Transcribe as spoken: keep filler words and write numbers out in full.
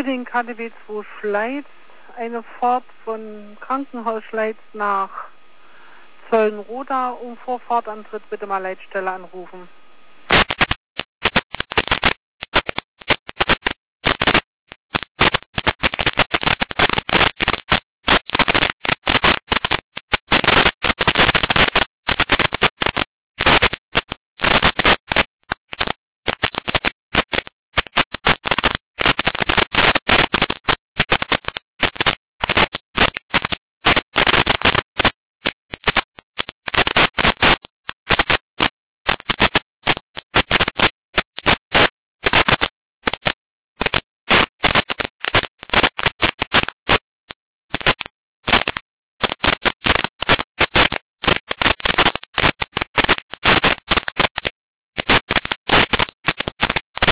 Für den K D W zwei Schleiz eine Fahrt von Krankenhaus Schleiz nach Zollenroda um Vorfahrtantritt bitte mal Leitstelle anrufen.